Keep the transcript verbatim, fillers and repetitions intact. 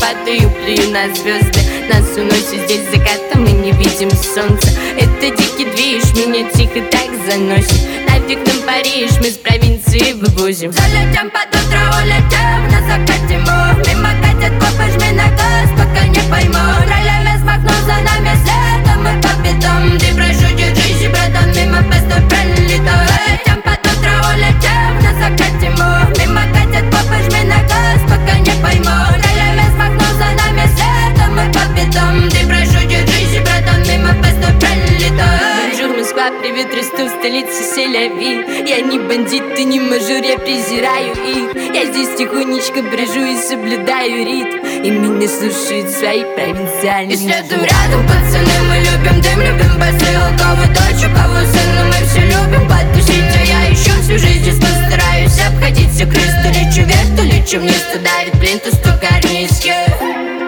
падаю, плюю на звезды. Нас уносит здесь закатом, мы не видим солнца. Это дикий движ, меня тихо так заносит. Нафиг нам Париж, мы с провинции вывозим. Залетим под утро, улетим на закате мы. Мимо катят копы, жми на газ, пока не пойму. Ролями смахнул за нами светом и по бедам. Ты прошу, держись, братан, мимо песто пролетал. Залетим под утро, улетим на закате мы. Мимо катят копы, жми на газ, пока не пойму. Ролями смахнул за нами светом и по бедам. Ты прошу, держись, братан, мимо песто пролетал. Бонжур, Москва, привет, Ростов, столица Сель-Авив. Я не бандит, ты не мажор, я презираю их. Я здесь тихонечко брожу и соблюдаю ритм. И меня слушают свои провинциальные. И следуем рядом, пацаны, мы любим дым, любим басы. У кого дочь, у кого сын, но мы все любим потусить. А я еще всю жизнь здесь постараюсь обходить все крыс. То лечу вверх, то лечу вниз, то давит плинтус, то карниз, yeah.